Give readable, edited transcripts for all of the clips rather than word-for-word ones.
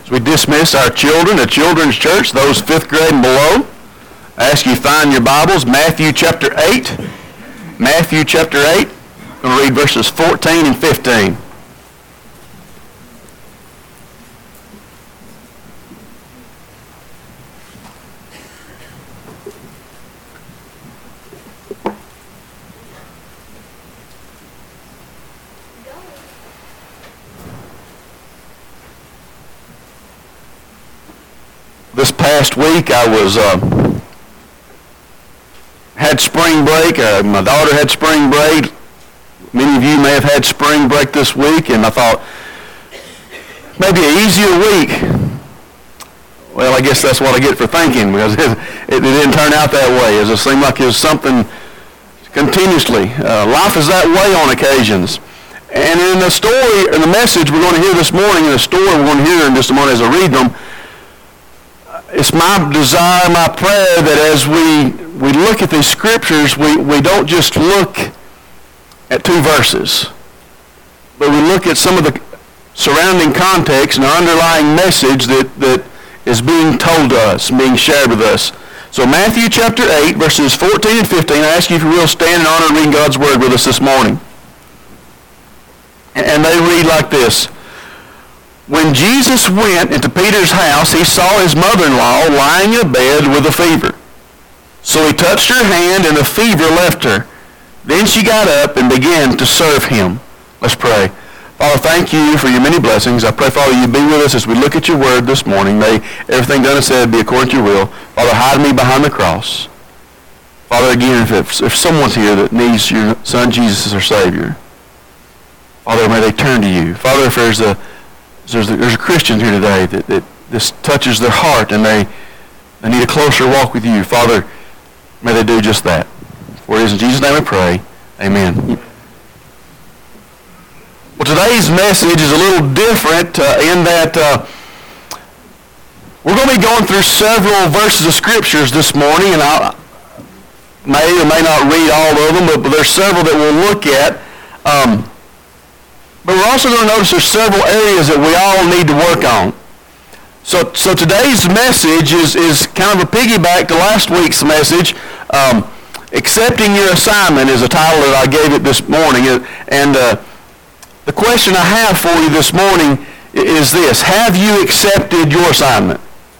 As we dismiss our children, the children's church, those 5th grade and below, I ask you to find your Bibles, Matthew chapter 8. Matthew chapter 8. I'm going to read verses 14 and 15. This past week I was had spring break. My daughter had spring break. Many of you may have had spring break this week, and I thought maybe an easier week. Well, I guess that's what I get for thinking, because it didn't turn out that way. It seemed like it was something continuously. Life is that way on occasions. And in the story, in the message we're going to hear this morning, in the story we're going to hear in just a moment as I read them, it's my desire, my prayer, that as we look at these scriptures, we don't just look at 2 verses, but we look at some of the surrounding context and the underlying message that is being told to us, being shared with us. So Matthew chapter 8, verses 14 and 15, I ask you if you will stand in honor and read God's word with us this morning. And they read like this. When Jesus went into Peter's house, he saw his mother-in-law lying in a bed with a fever. So he touched her hand, and the fever left her. Then she got up and began to serve him. Let's pray. Father, thank you for your many blessings. I pray, Father, you be with us as we look at your word this morning. May everything done and said be according to your will. Father, hide me behind the cross. Father, again, if someone's here that needs your son Jesus as their Savior, Father, may they turn to you. Father, if there's a Christian here today that this touches their heart and they need a closer walk with you, Father, may they do just that. For it is in Jesus' name we pray. Amen. Well, today's message is a little different in that we're going to be going through several verses of scriptures this morning, and I may or may not read all of them, but there's several that we'll look at. But we're also going to notice there's several areas that we all need to work on. So today's message is kind of a piggyback to last week's message. Accepting your assignment is a title that I gave it this morning. And the question I have for you this morning is this. Have you accepted your assignment?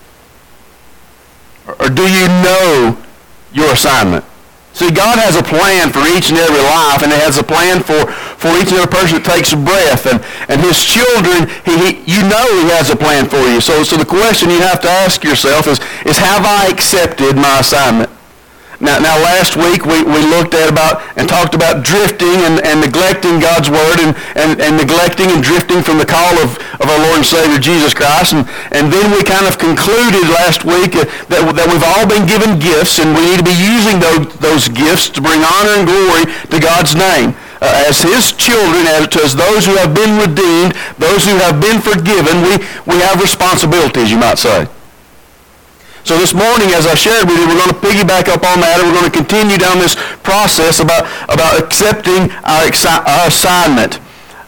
Or do you know your assignment? See, God has a plan for each and every life, and He has a plan for each and every person that takes a breath. And His children, you know He has a plan for you. So the question you have to ask yourself is have I accepted my assignment? Now last week we looked at and talked about drifting and neglecting God's Word and neglecting and drifting from the call of our Lord and Savior Jesus Christ. And then we kind of concluded last week that we've all been given gifts, and we need to be using those gifts to bring honor and glory to God's name. As His children, as those who have been redeemed, those who have been forgiven, we have responsibilities, you might say. So this morning, as I shared with you, we're going to piggyback up on that, and we're going to continue down this process about accepting our assignment.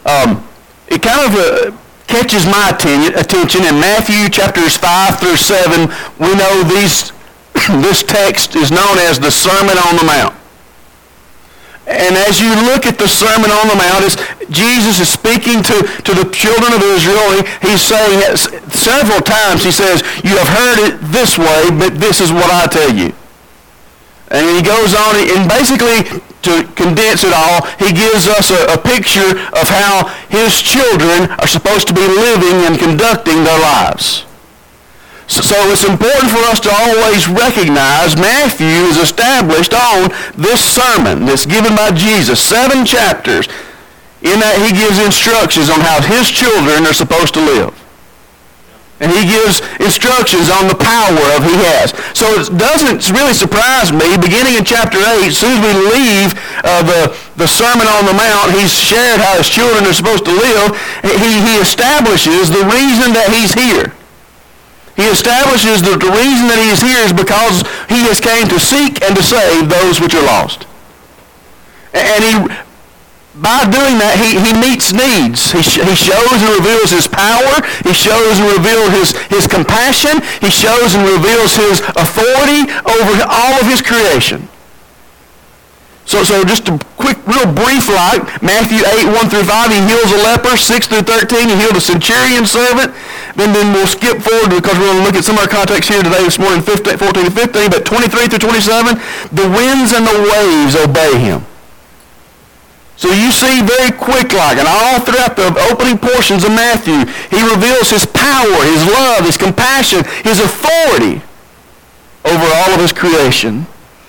It kind of catches my attention in Matthew chapters 5 through 7. We know this text is known as the Sermon on the Mount. And as you look at the Sermon on the Mount, Jesus is speaking to the children of Israel. He's saying several times, he says, you have heard it this way, but this is what I tell you. And he goes on, and basically, to condense it all, he gives us a picture of how his children are supposed to be living and conducting their lives. So it's important for us to always recognize Matthew is established on this sermon that's given by Jesus, 7 chapters. In that he gives instructions on how his children are supposed to live. And he gives instructions on the power of he has. So it doesn't really surprise me, beginning in chapter 8, as soon as we leave the Sermon on the Mount, he's shared how his children are supposed to live. He establishes the reason that he's here. He establishes that the reason that he is here is because he has came to seek and to save those which are lost. And by doing that, he meets needs. He shows and reveals his power. He shows and reveals his compassion. He shows and reveals his authority over all of his creation. So just a quick, real brief Matthew 8, 1 through 5, he heals a leper. 6 through 13, he healed a centurion servant. Then we'll skip forward because we're going to look at some of our context here today this morning, 14 to 15. But 23 through 27, the winds and the waves obey him. So you see very quick, and all throughout the opening portions of Matthew, he reveals his power, his love, his compassion, his authority over all of his creation.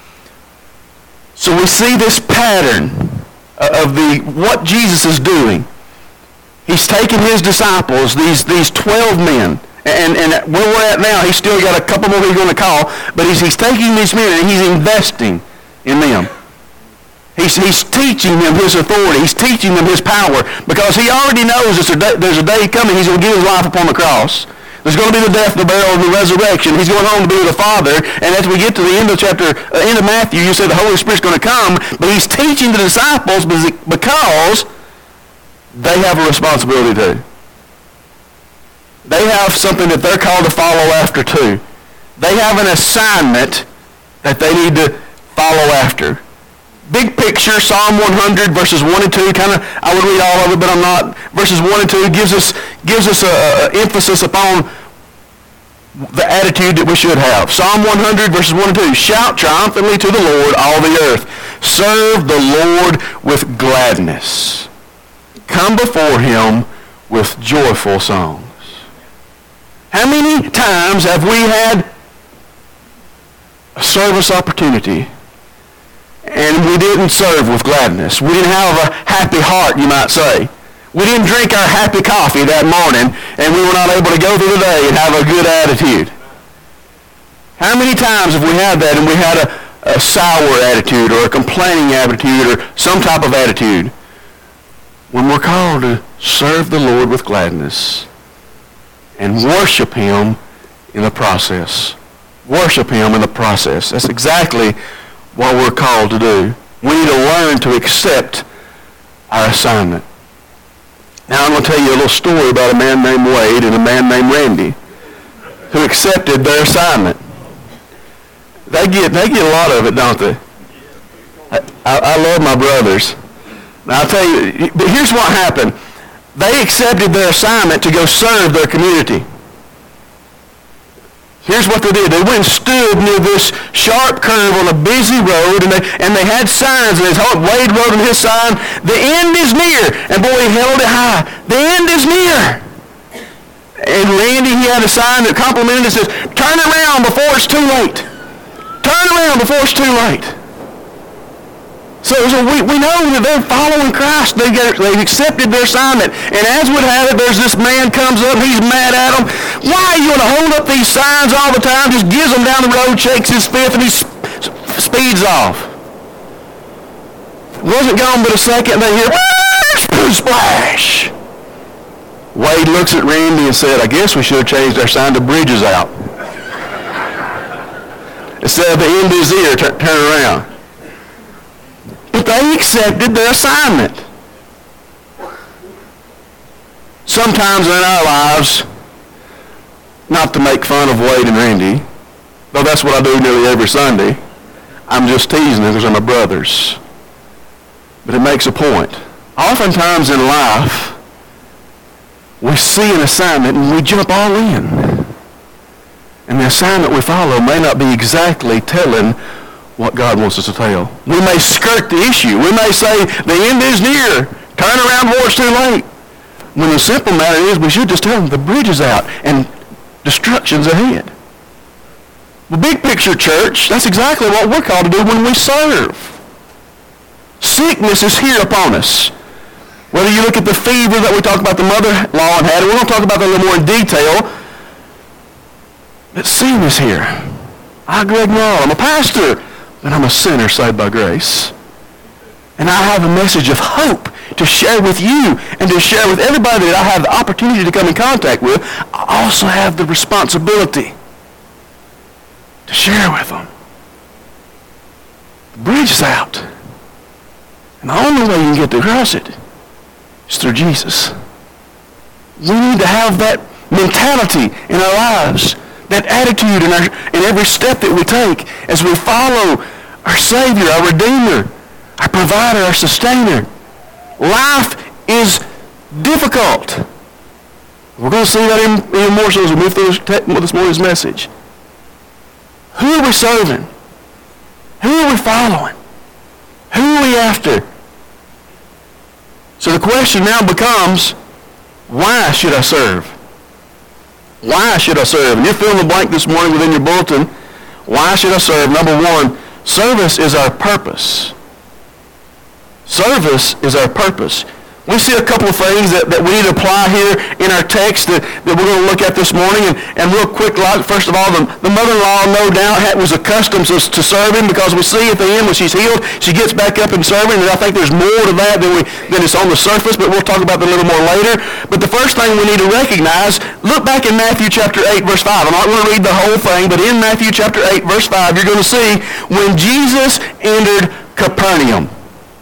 So we see this pattern of what Jesus is doing. He's taken his disciples, these 12 men, and where we're at now, he's still got a couple more he's going to call, but he's taking these men and he's investing in them. He's teaching them his authority. He's teaching them his power because he already knows there's a day coming he's going to give his life upon the cross. There's going to be the death, the burial, and the resurrection. He's going home to be with the Father. And as we get to the end of Matthew, you say the Holy Spirit's going to come. But he's teaching the disciples because they have a responsibility too. They have something that they're called to follow after too. They have an assignment that they need to follow after. Big picture, Psalm 100, verses 1 and 2, I would read all of it, but I'm not. Verses 1 and 2 gives us an emphasis upon the attitude that we should have. Psalm 100, verses 1 and 2, shout triumphantly to the Lord, all the earth. Serve the Lord with gladness. Come before him with joyful songs. How many times have we had a service opportunity and we didn't serve with gladness? We didn't have a happy heart, you might say. We didn't drink our happy coffee that morning, and we were not able to go through the day and have a good attitude. How many times have we had that and we had a sour attitude or a complaining attitude or some type of attitude? When we're called to serve the Lord with gladness and worship him in the process. Worship him in the process. That's exactly what we're called to do. We need to learn to accept our assignment. Now I'm going to tell you a little story about a man named Wade and a man named Randy who accepted their assignment. They get a lot of it, don't they? I love my brothers. Now I'll tell you, but here's what happened. They accepted their assignment to go serve their community. Here's what they did. They went and stood near this sharp curve on a busy road, and they had signs, and Wade wrote on his sign, the end is near. And boy, he held it high. The end is near. And Randy, he had a sign that complimented it, says, turn around before it's too late. Turn around before it's too late. So we know that they're following Christ. They've accepted their assignment. And as would have it, there's this man comes up, he's mad at them. Why are you going to hold up these signs all the time? Just gives them down the road, shakes his fist, and he speeds off. Wasn't gone but a second, they hear, splash. Wade looks at Randy and said, I guess we should have changed our sign to bridges out. Instead of the end is here, turn around. But they accepted their assignment. Sometimes in our lives, not to make fun of Wade and Randy, though that's what I do nearly every Sunday, I'm just teasing them because they're my brothers. But it makes a point. Oftentimes in life, we see an assignment and we jump all in. And the assignment we follow may not be exactly telling what God wants us to tell. We may skirt the issue. We may say, the end is near. Turn around before it's too late. When the simple matter is, we should just tell them the bridge is out and destruction's ahead. The big picture, church, that's exactly what we're called to do when we serve. Sickness is here upon us. Whether you look at the fever that we talked about the mother-in-law had, we're going to talk about that a little more in detail. But sin is here. I'm Greg Morrow. I'm a pastor. But I'm a sinner saved by grace. And I have a message of hope to share with you and to share with everybody that I have the opportunity to come in contact with. I also have the responsibility to share with them. The bridge is out. And the only way you can get across it is through Jesus. We need to have that mentality in our lives, that attitude in every step that we take as we follow our Savior, our Redeemer, our Provider, our Sustainer. Life is difficult. We're going to see that even more so as we move through this morning's message. Who are we serving? Who are we following? Who are we after? So the question now becomes, why should I serve? Why should I serve? And you're filling the blank this morning within your bulletin. Why should I serve? Number one, service is our purpose. Service is our purpose. We see a couple of things that we need to apply here in our text that we're going to look at this morning. And real quick, first of all, the mother-in-law no doubt was accustomed to serving, because we see at the end when she's healed, she gets back up and serving. And I think there's more to that than is on the surface, but we'll talk about that a little more later. But the first thing we need to recognize, look back in Matthew chapter 8, verse 5. I'm not going to read the whole thing, but in Matthew chapter 8, verse 5, you're going to see when Jesus entered Capernaum.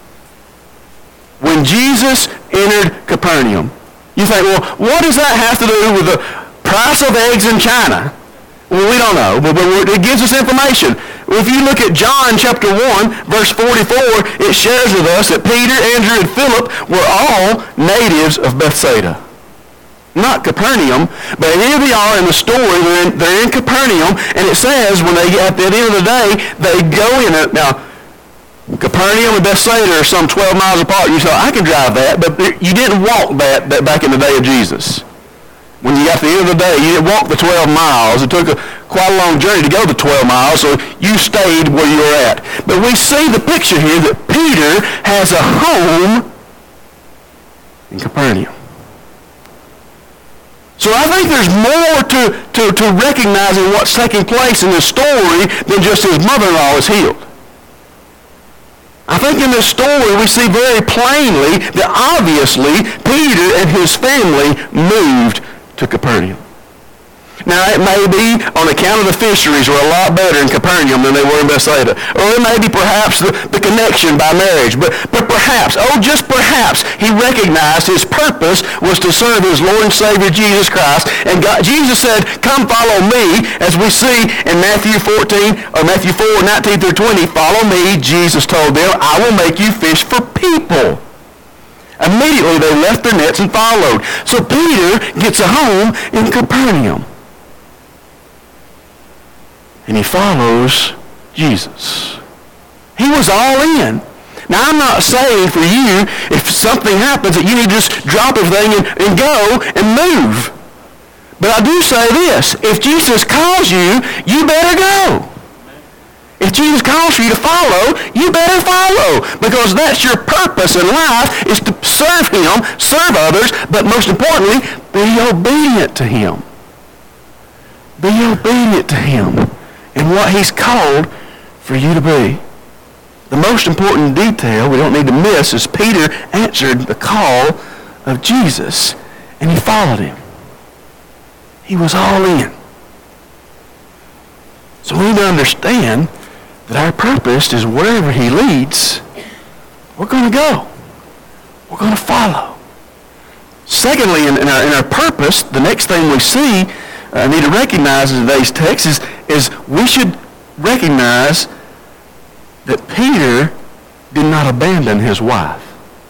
When Jesus entered Capernaum. You think, well, what does that have to do with the price of eggs in China? Well, we don't know, but it gives us information. If you look at John chapter 1, verse 44, it shares with us that Peter, Andrew, and Philip were all natives of Bethsaida. Not Capernaum, but here they are in the story. They're in Capernaum, and it says when they at the end of the day, they go in it. Now, Capernaum and Bethsaida are some 12 miles apart. You say, I can drive that, but you didn't walk that back in the day of Jesus. When you got to the end of the day, you didn't walk the 12 miles. It took quite a long journey to go the 12 miles, so you stayed where you were at. But we see the picture here that Peter has a home in Capernaum. So I think there's more to recognizing what's taking place in this story than just his mother-in-law is healed. I think in this story we see very plainly that obviously Peter and his family moved to Capernaum. Now, it may be on account of the fisheries were a lot better in Capernaum than they were in Bethsaida. Or it may be perhaps the connection by marriage. But perhaps, just perhaps, he recognized his purpose was to serve his Lord and Savior Jesus Christ. And Jesus said, come follow me, as we see in Matthew 4, 19 through 20. Follow me, Jesus told them, I will make you fish for people. Immediately they left their nets and followed. So Peter gets a home in Capernaum. And he follows Jesus. He was all in. Now, I'm not saying for you, if something happens, that you need to just drop everything and go and move. But I do say this. If Jesus calls you, you better go. If Jesus calls for you to follow, you better follow. Because that's your purpose in life, is to serve him, serve others, but most importantly, be obedient to him. Be obedient to him and what he's called for you to be. The most important detail we don't need to miss is Peter answered the call of Jesus and he followed him. He was all in. So we need to understand that our purpose is wherever he leads, we're going to go. We're going to follow. Secondly, in our purpose, the next thing we see, need to recognize in today's text is we should recognize that Peter did not abandon his wife.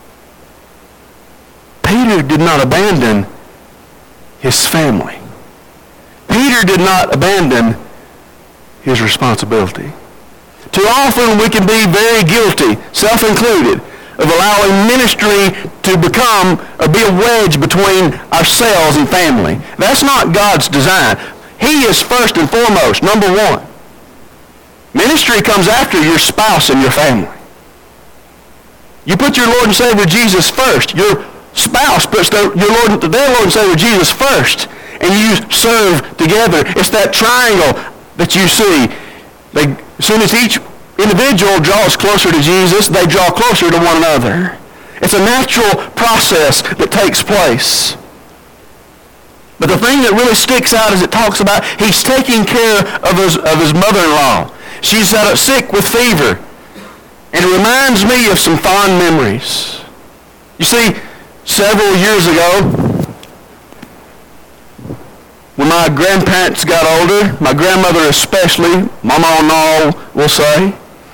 Peter did not abandon his family. Peter did not abandon his responsibility. Too often we can be very guilty, self-included, of allowing ministry to become or be a wedge between ourselves and family. That's not God's design. He is first and foremost, number one. Ministry comes after your spouse and your family. You put your Lord and Savior Jesus first. Your spouse puts their Lord and Savior Jesus first. And you serve together. It's that triangle that you see. As soon as each individual draws closer to Jesus, they draw closer to one another. It's a natural process that takes place. But the thing that really sticks out is it talks about he's taking care of his mother-in-law. She's sick with fever. And it reminds me of some fond memories. You see, several years ago, when my grandparents got older, my grandmother especially, my mom-in-law will say,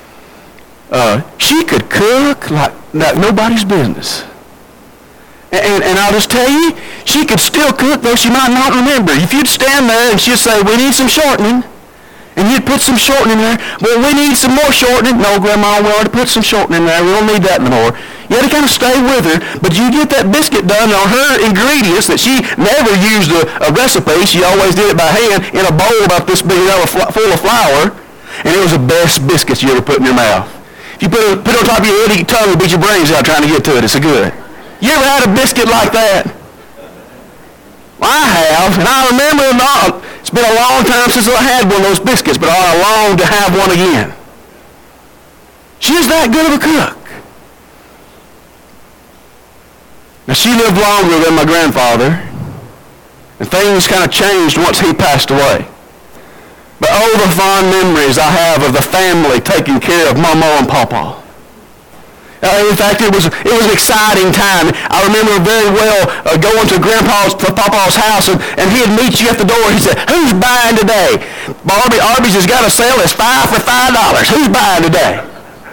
she could cook like nobody's business. And I'll just tell you, she could still cook, though she might not remember. If you'd stand there and she'd say, we need some shortening, and you'd put some shortening there, well, we need some more shortening. No, Grandma, we already put some shortening there. We don't need that anymore. You had to kind of stay with her, but you get that biscuit done on her ingredients that she never used a recipe. She always did it by hand in a bowl about this big full of flour, and it was the best biscuits you ever put in your mouth. If you put it on top of your head, your tongue will beat your brains out trying to get to it. It's so good. You ever had a biscuit like that? Well, I have, and I remember it all. It's been a long time since I had one of those biscuits, but I long to have one again. She's that good of a cook. Now, she lived longer than my grandfather, and things kind of changed once he passed away. But oh, the fond memories I have of the family taking care of Mama and Papa. In fact, it was an exciting time. I remember very well going to Papa's house, and he'd meet you at the door. He said, who's buying today? Arby's has got a sale that's $5 for $5. Who's buying today?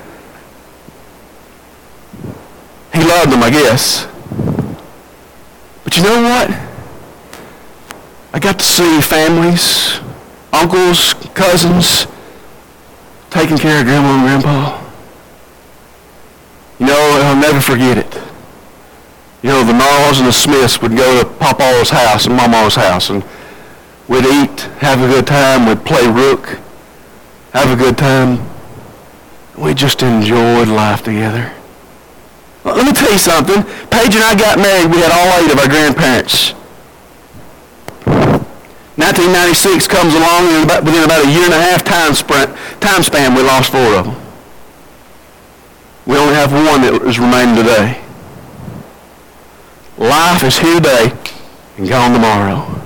He loved them, I guess. But you know what? I got to see families, uncles, cousins, taking care of Grandma and Grandpa. You know, I'll never forget it. You know, the Gnarls and the Smiths would go to Papa's house and Mama's house, and we'd eat, have a good time, we'd play rook, have a good time. We just enjoyed life together. Well, let me tell you something. Paige and I got married, we had all 8 of our grandparents. 1996 comes along, and within about a year and a half time span, we lost 4 of them. We only have one that is remaining today. Life is here today and gone tomorrow.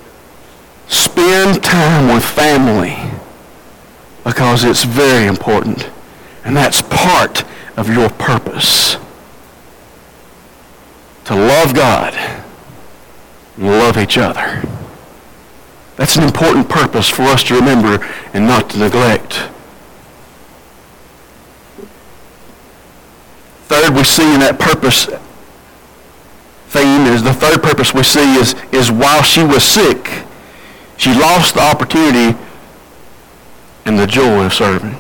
Spend time with family because it's very important, and that's part of your purpose. To love God and love each other. That's an important purpose for us to remember and not to neglect. Third, we see in that purpose theme is the third purpose we see is while she was sick, she lost the opportunity and the joy of serving.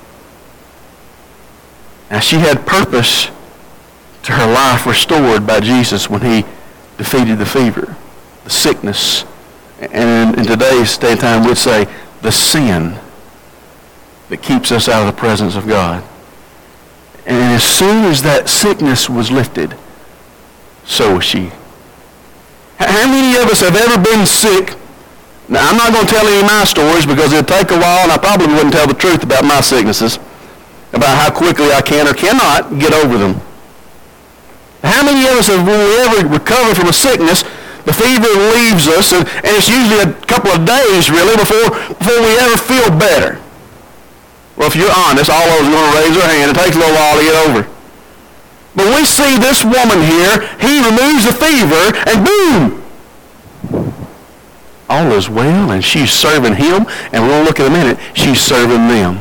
Now she had purpose to her life restored by Jesus when he defeated the fever, the sickness, and in today's day and time we'd say the sin that keeps us out of the presence of God. And as soon as that sickness was lifted, so was she. How many of us have ever been sick? Now, I'm not going to tell any of my stories because it'll take a while, and I probably wouldn't tell the truth about my sicknesses, about how quickly I can or cannot get over them. How many of us have ever recovered from a sickness, the fever leaves us, and it's usually a couple of days, really, before we ever feel better? Well, if you're honest, all of us are going to raise their hand. It takes a little while to get over. But we see this woman here, he removes the fever, and boom! All is well, and she's serving him, and we're going to look in a minute, she's serving them.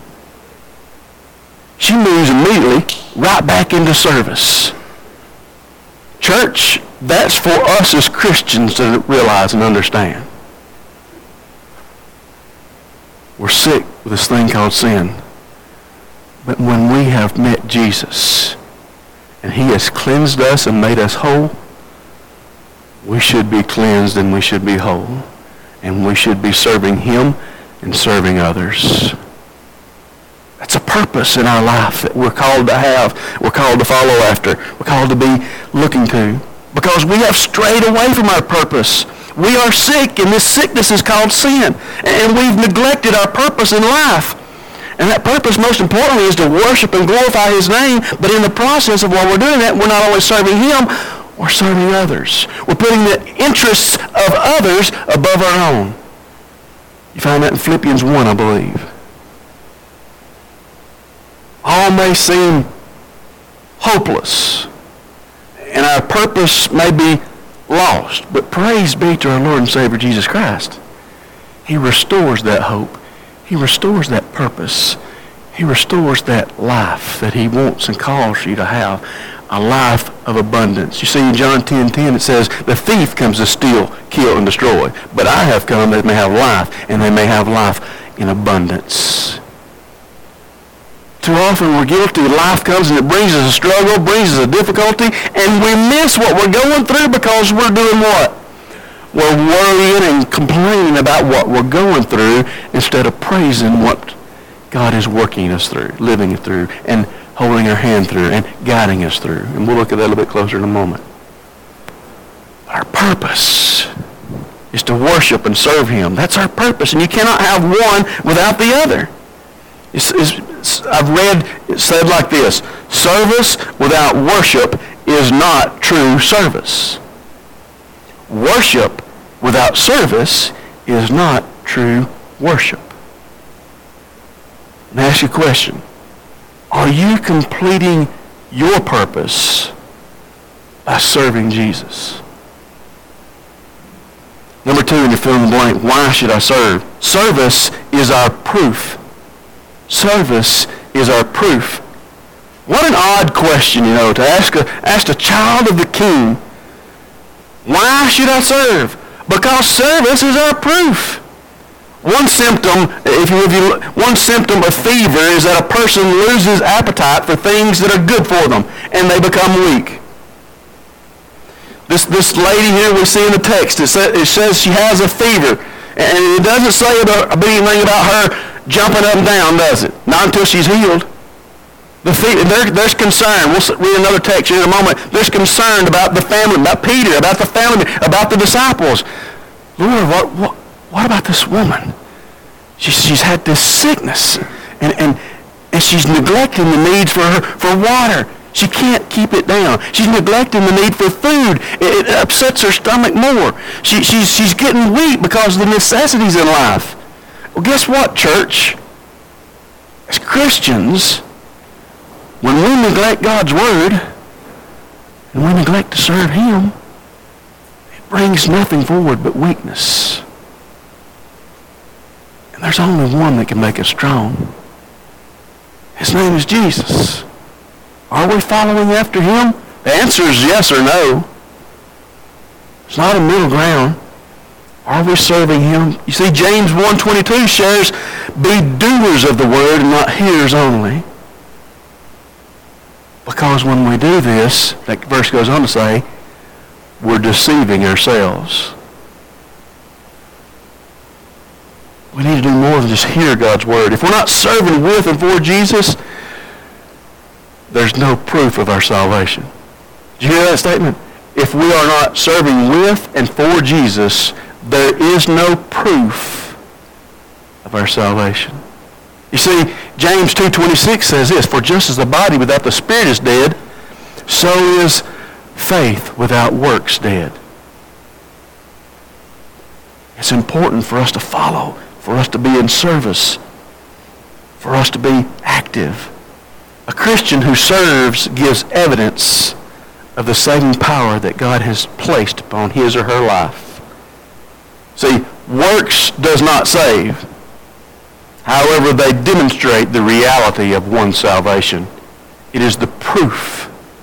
She moves immediately right back into service. Church, that's for us as Christians to realize and understand. We're sick with this thing called sin. But when we have met Jesus, and he has cleansed us and made us whole, we should be cleansed and we should be whole. And we should be serving him and serving others. That's a purpose in our life that we're called to have, we're called to follow after, we're called to be looking to. Because we have strayed away from our purpose. We are sick, and this sickness is called sin. And we've neglected our purpose in life. And that purpose, most importantly, is to worship and glorify his name. But in the process of while we're doing that, we're not only serving him, we're serving others. We're putting the interests of others above our own. You find that in Philippians 1, I believe. All may seem hopeless, and our purpose may be lost. But praise be to our Lord and Savior Jesus Christ. He restores that hope. He restores that purpose. He restores that life that he wants and calls you to have, a life of abundance. You see, in John 10:10 it says, the thief comes to steal, kill, and destroy. But I have come that they may have life, and they may have life in abundance. Too often we're guilty. Life comes and it brings us a struggle, brings us a difficulty, and we miss what we're going through because we're doing what? We're worrying and complaining about what we're going through instead of praising what God is working us through, living it through, and holding our hand through, and guiding us through. And we'll look at that a little bit closer in a moment. Our purpose is to worship and serve him. That's our purpose, and you cannot have one without the other. I've read it said like this: service without worship is not true service. Worship without service is not true worship. Let me ask you a question. Are you completing your purpose by serving Jesus? Number 2, in your fill in the blank, why should I serve? Service is our proof. Service is our proof. What an odd question, to ask a child of the King, why should I serve? Because service is our proof. One symptom of fever is that a person loses appetite for things that are good for them, and they become weak. This lady here we see in the text, it says she has a fever, and it doesn't say anything about her jumping up and down, does it? Not until she's healed. There's concern. We'll read another text here in a moment. There's concern about the family, about Peter, about the family, about the disciples. Lord, what about this woman? She's had this sickness, and she's neglecting the needs for water. She can't keep it down. She's neglecting the need for food. It upsets her stomach more. She's getting weak because of the necessities in life. Well, guess what, church? As Christians, when we neglect God's word and we neglect to serve him, it brings nothing forward but weakness. And there's only one that can make us strong. His name is Jesus. Are we following after him? The answer is yes or no. It's not a middle ground. Are we serving him? You see, James 1:22 shares, be doers of the word and not hearers only. Because when we do this, that verse goes on to say, we're deceiving ourselves. We need to do more than just hear God's word. If we're not serving with and for Jesus, there's no proof of our salvation. Did you hear that statement? If we are not serving with and for Jesus, there is no proof of our salvation. You see, James 2:26 says this, for just as the body without the spirit is dead, so is faith without works dead. It's important for us to follow, for us to be in service, for us to be active. A Christian who serves gives evidence of the saving power that God has placed upon his or her life. See, works does not save. However, they demonstrate the reality of one's salvation. It is the proof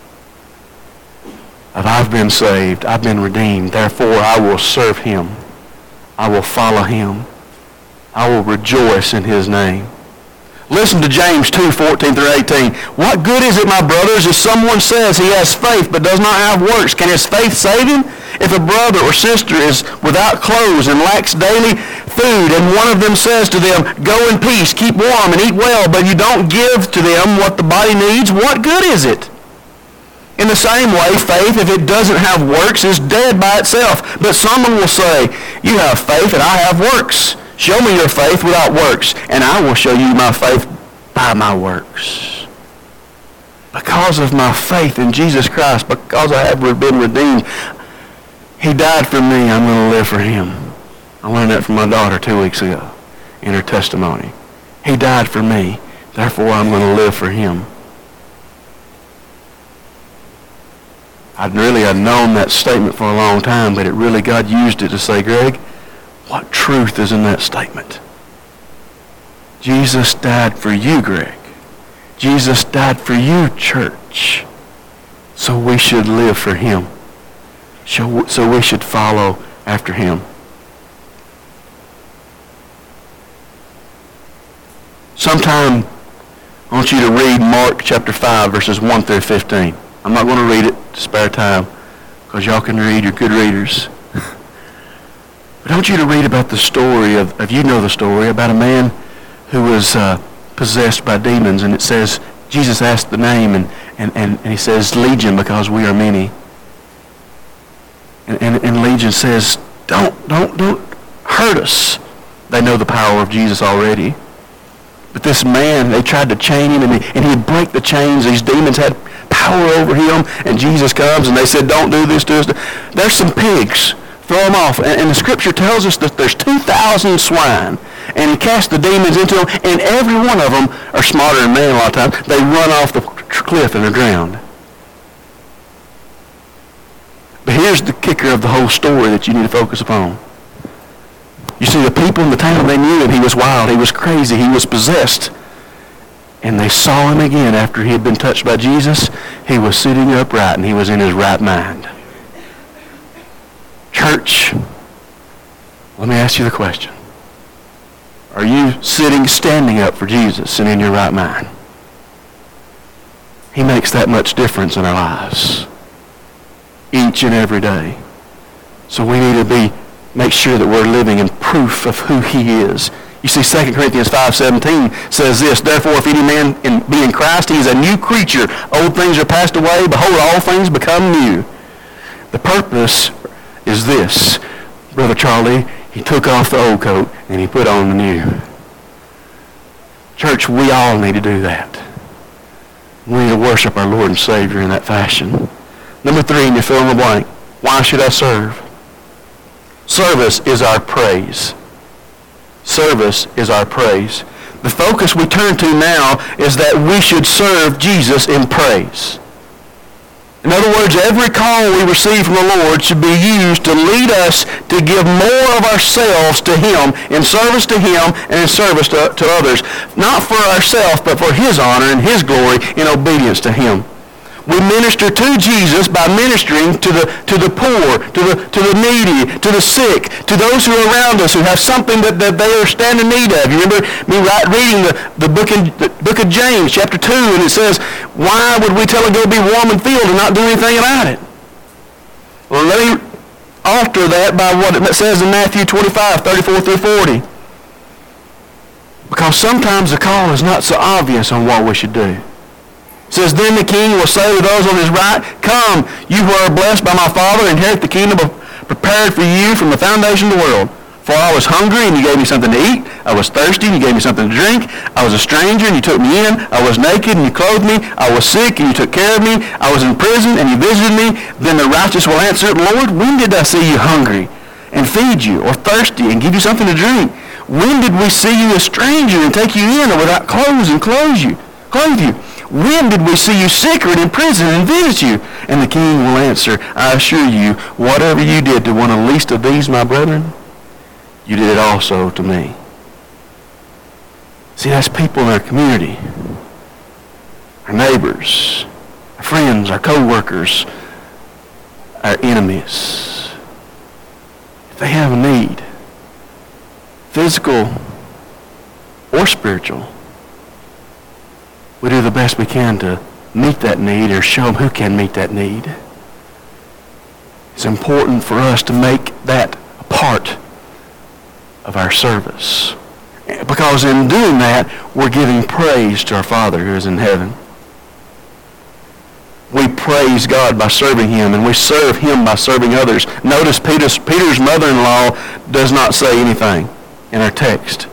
of I've been saved, I've been redeemed, therefore I will serve him. I will follow him. I will rejoice in his name. Listen to James 2:14-18. What good is it, my brothers, if someone says he has faith but does not have works? Can his faith save him? If a brother or sister is without clothes and lacks daily food, and one of them says to them, go in peace, keep warm, and eat well, but you don't give to them what the body needs, what good is it? In the same way, faith, if it doesn't have works, is dead by itself. But someone will say, you have faith and I have works. Show me your faith without works, and I will show you my faith by my works. Because of my faith in Jesus Christ, because I have been redeemed, he died for me, I'm going to live for him. I learned that from my daughter 2 weeks ago in her testimony. He died for me. Therefore, I'm going to live for him. I'd known that statement for a long time, but God used it to say, Greg, what truth is in that statement? Jesus died for you, Greg. Jesus died for you, church. So we should live for him. So we should follow after him. Sometime I want you to read Mark chapter 5, verses 1 through 15. I'm not going to read it to spare time, because y'all can read, you're good readers. But I want you to read about the story of you know the story, about a man who was possessed by demons. And it says, Jesus asked the name, and he says, Legion, because we are many. And Legion says, don't hurt us. They know the power of Jesus already. But this man, they tried to chain him, and he'd break the chains. These demons had power over him, and Jesus comes, and they said, don't do this to us. There's some pigs. Throw them off. And the scripture tells us that there's 2,000 swine. And he cast the demons into them, and every one of them are smarter than man a lot of times. They run off the cliff and are drowned. But here's the kicker of the whole story that you need to focus upon. You see, the people in the town, they knew him. He was wild. He was crazy. He was possessed. And they saw him again after he had been touched by Jesus. He was sitting upright, and he was in his right mind. Church, let me ask you the question. Are you standing up for Jesus and in your right mind? He makes that much difference in our lives. Each and every day. So we need to make sure that we're living in proof of who he is. You see, 2 Corinthians 5:17 says this, Therefore, if any man be in Christ, he is a new creature. Old things are passed away. Behold, all things become new. The purpose is this. Brother Charlie, he took off the old coat and he put on the new. Church, we all need to do that. We need to worship our Lord and Savior in that fashion. Number 3, and you fill in the blank. Why should I serve? Service is our praise. Service is our praise. The focus we turn to now is that we should serve Jesus in praise. In other words, every call we receive from the Lord should be used to lead us to give more of ourselves to him, in service to him and in service to others. Not for ourselves, but for his honor and his glory in obedience to him. We minister to Jesus by ministering to the poor, to the needy, to the sick, to those who are around us who have something that they are standing in need of. You remember me reading the book of James, chapter 2, and it says, why would we tell it go be warm and filled and not do anything about it? Well, let me alter that by what it says in Matthew 25, 34 through 40. Because sometimes the call is not so obvious on what we should do. It says, Then the king will say to those on his right, Come, you who are blessed by my Father, inherit the kingdom prepared for you from the foundation of the world. For I was hungry, and you gave me something to eat. I was thirsty, and you gave me something to drink. I was a stranger, and you took me in. I was naked, and you clothed me. I was sick, and you took care of me. I was in prison, and you visited me. Then the righteous will answer, Lord, when did I see you hungry and feed you, or thirsty and give you something to drink? When did we see you a stranger and take you in, or without clothes and clothe you? When did we see you sick or in prison and visit you? And the king will answer, I assure you, whatever you did to one of the least of these, my brethren, you did it also to me. See, that's people in our community, our neighbors, our friends, our co-workers, our enemies. If they have a need, physical or spiritual, we do the best we can to meet that need or show them who can meet that need. It's important for us to make that a part of our service. Because in doing that, we're giving praise to our Father who is in heaven. We praise God by serving him, and we serve him by serving others. Notice Peter's mother-in-law does not say anything in our text.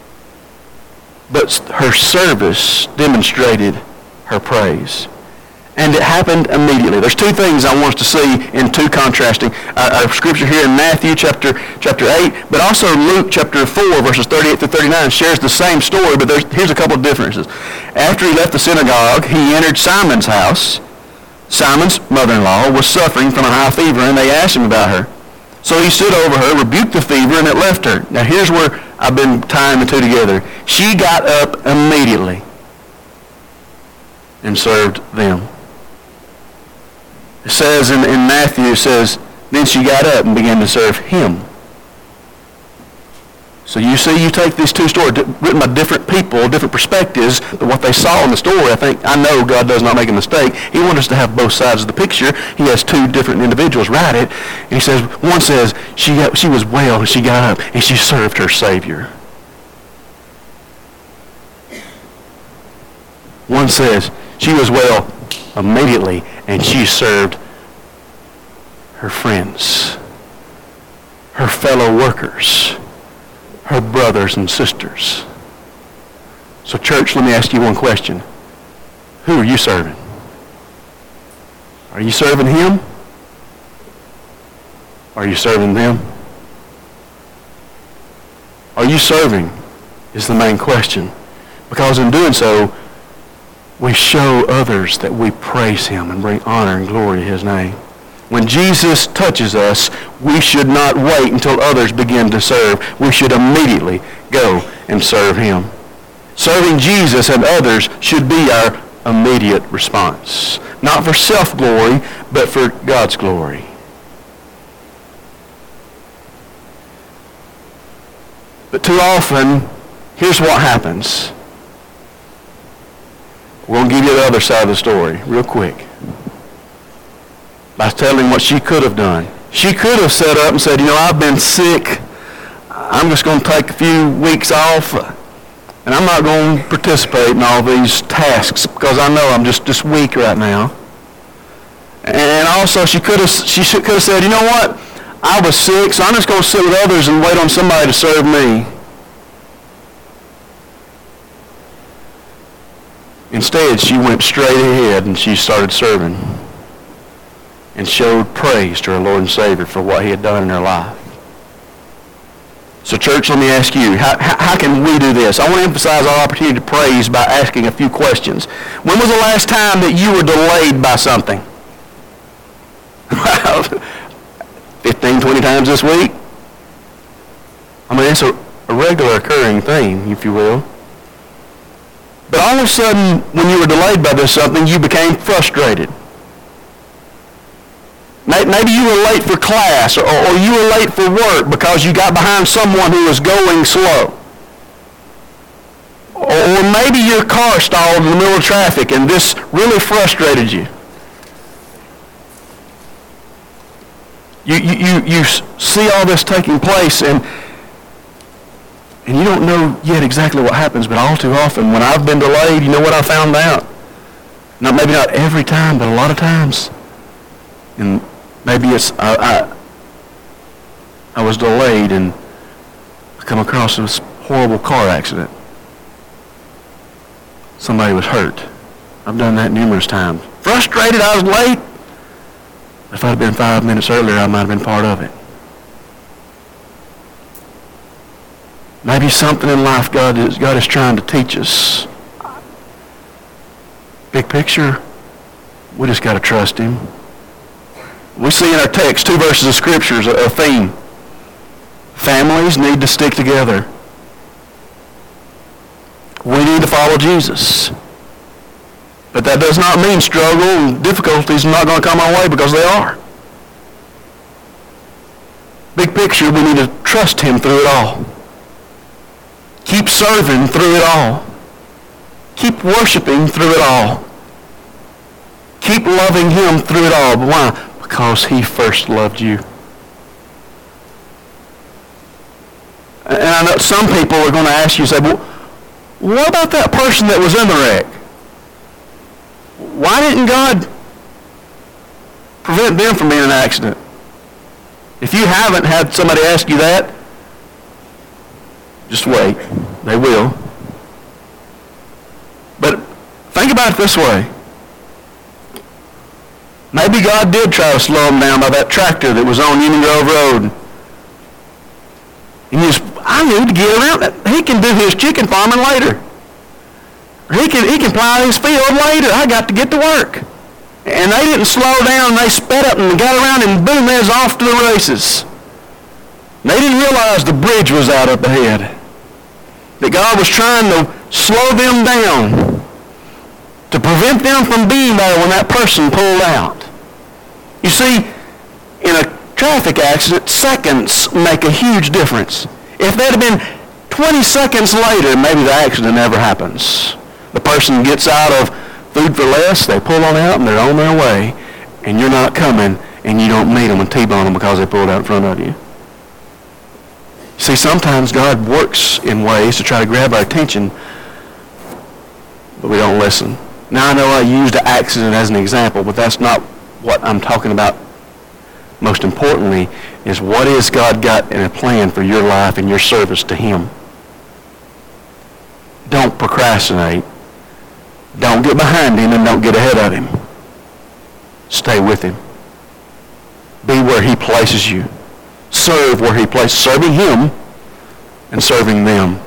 But her service demonstrated her praise. And it happened immediately. There's two things I want us to see in two contrasting. Our scripture here in Matthew chapter 8, but also Luke chapter 4, verses 38 through 39 shares the same story, but here's a couple of differences. After he left the synagogue, he entered Simon's house. Simon's mother-in-law was suffering from a high fever, and they asked him about her. So he stood over her, rebuked the fever, and it left her. Now here's where I've been tying the two together. She got up immediately and served them. It says in Matthew, it says, then she got up and began to serve him. So you see, you take these two stories, written by different people, different perspectives, but what they saw in the story, I know God does not make a mistake. He wants us to have both sides of the picture. He has two different individuals write it. And he says, one says, she was well and she got up and she served her Savior. One says, she was well immediately and she served her friends, her fellow workers, her brothers and sisters. So church, let me ask you one question. Who are you serving? Are you serving him? Are you serving them? Are you serving is the main question. Because in doing so, we show others that we praise him and bring honor and glory to his name. When Jesus touches us, we should not wait until others begin to serve. We should immediately go and serve him. Serving Jesus and others should be our immediate response. Not for self-glory, but for God's glory. But too often, here's what happens. We're going to give you the other side of the story real quick. By telling what she could have done. She could have set up and said, I've been sick. I'm just going to take a few weeks off, and I'm not going to participate in all these tasks because I know I'm just weak right now. And also she could have said, you know what? I was sick, so I'm just going to sit with others and wait on somebody to serve me. Instead, she went straight ahead and she started serving and showed praise to her Lord and Savior for what he had done in her life. So church, let me ask you, how can we do this? I want to emphasize our opportunity to praise by asking a few questions. When was the last time that you were delayed by something? 15, 20 times this week? I mean, it's a regular occurring thing, if you will. But all of a sudden, when you were delayed by this something, you became frustrated. Maybe you were late for class or you were late for work because you got behind someone who was going slow. Or maybe your car stalled in the middle of traffic and this really frustrated you. You see all this taking place and you don't know yet exactly what happens, but all too often when I've been delayed, you know what I found out? Maybe not every time, but a lot of times. And maybe it's I was delayed and I come across this horrible car accident. Somebody was hurt. I've done that numerous times. Frustrated, I was late. If I'd been 5 minutes earlier, I might have been part of it. Maybe something in life God is trying to teach us. Big picture, we just got to trust him. We see in our text 2 verses of Scripture a theme. Families need to stick together. We need to follow Jesus. But that does not mean struggle and difficulties are not going to come our way, because they are. Big picture, we need to trust him through it all. Keep serving through it all. Keep worshiping through it all. Keep loving him through it all. But why? Because he first loved you. And I know some people are going to ask you, say, well, what about that person that was in the wreck? Why didn't God prevent them from being in an accident? If you haven't had somebody ask you that, just wait. They will. But think about it this way. Maybe God did try to slow him down by that tractor that was on Union Grove Road. And I need to get around. He can do his chicken farming later. He can plow his field later. I got to get to work. And they didn't slow down. They sped up and got around and boom, they was off to the races. They didn't realize the bridge was out up ahead. That God was trying to slow them down to prevent them from being there when that person pulled out. You see, in a traffic accident, seconds make a huge difference. If that had been 20 seconds later, maybe the accident never happens. The person gets out of food for less, they pull on out, and they're on their way, and you're not coming, and you don't meet them and T-bone them because they pulled out in front of you. See, sometimes God works in ways to try to grab our attention, but we don't listen. Now, I know I used an accident as an example, but that's not what I'm talking about. Most importantly is what has God got in a plan for your life and your service to him. Don't procrastinate. Don't get behind him and don't get ahead of him. Stay with him. Be where he places you. Serve where he places, serving him and serving them.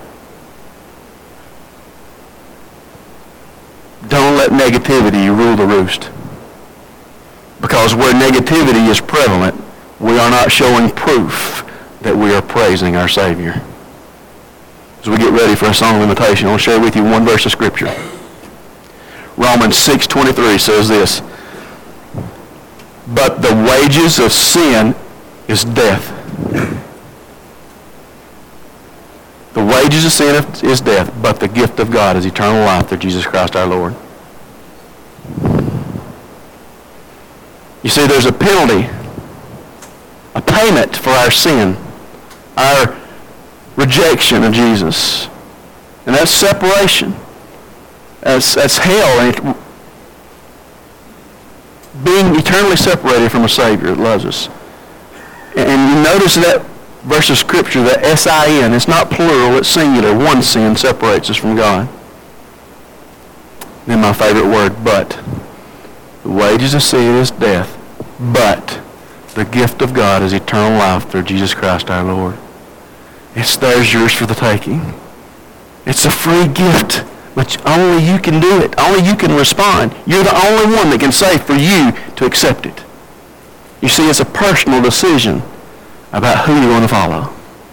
Don't let negativity rule the roost. Because where negativity is prevalent, we are not showing proof that we are praising our Savior. As we get ready for a song of invitation, I want to share with you one verse of Scripture. Romans 6:23 says this, "But the wages of sin is death." The wages of sin is death, but the gift of God is eternal life through Jesus Christ our Lord. You see, there's a penalty, a payment for our sin, our rejection of Jesus. And that's separation. That's hell, and being eternally separated from a Savior that loves us. And you notice that verse of Scripture, the S-I-N, it's not plural, it's singular. One sin separates us from God. Then my favorite word, but. The wages of sin is death, but the gift of God is eternal life through Jesus Christ our Lord. It's theirs, yours for the taking. It's a free gift, but only you can do it. Only you can respond. You're the only one that can say for you to accept it. You see, it's a personal decision about who you're going to follow.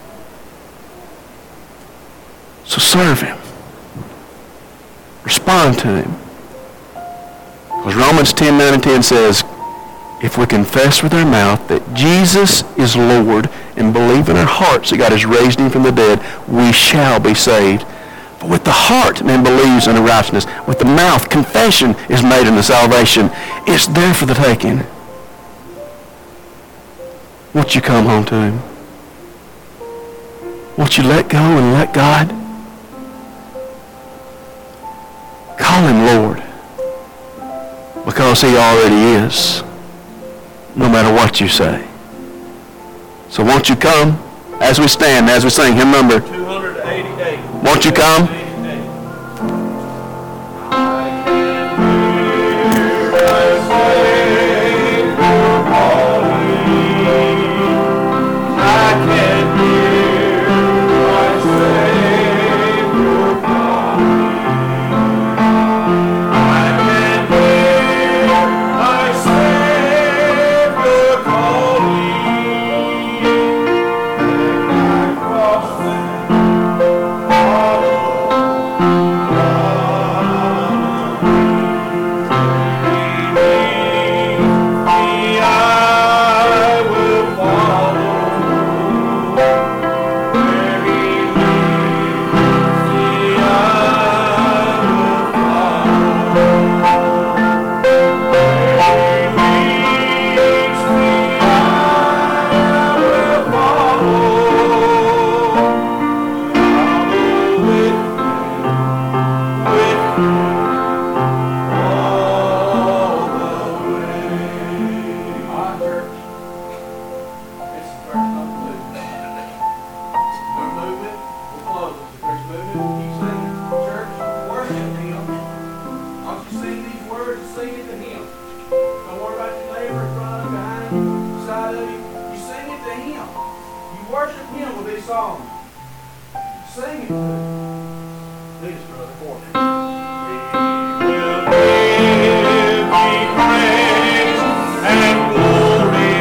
So serve him. Respond to him. Because Romans 10:9 and 10 says, if we confess with our mouth that Jesus is Lord and believe in our hearts that God has raised him from the dead, we shall be saved. For with the heart man believes unto righteousness. With the mouth confession is made unto salvation. It's there for the taking. Won't you come home to him? Won't you let go and let God? Call him Lord. Because he already is. No matter what you say. So won't you come as we stand, as we sing hymn number 288. Won't you come? song. Sing it. Lead us, brother. For me. He will give me praise and glory.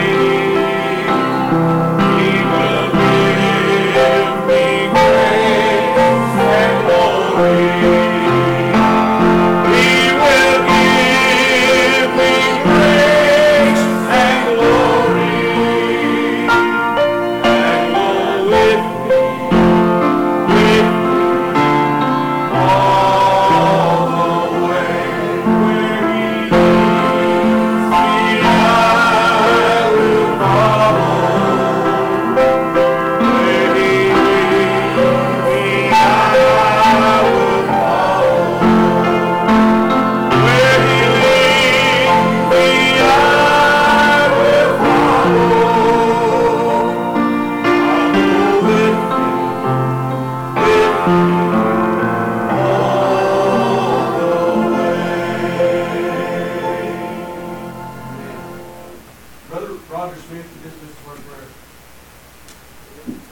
He will give me praise and glory. He will give me praise and glory. And go with me all the way where He leads me. I will follow. Where He leads me, I will follow. Where He leads me, I will follow. I'll go with Him, all the way. Brother Roger Smith, dismiss the word of prayer.